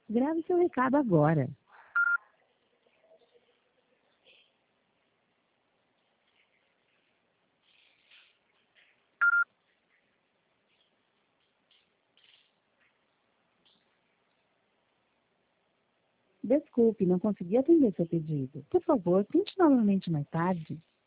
Grave seu recado agora. Desculpe, não consegui atender seu pedido. Por favor, tente novamente mais tarde.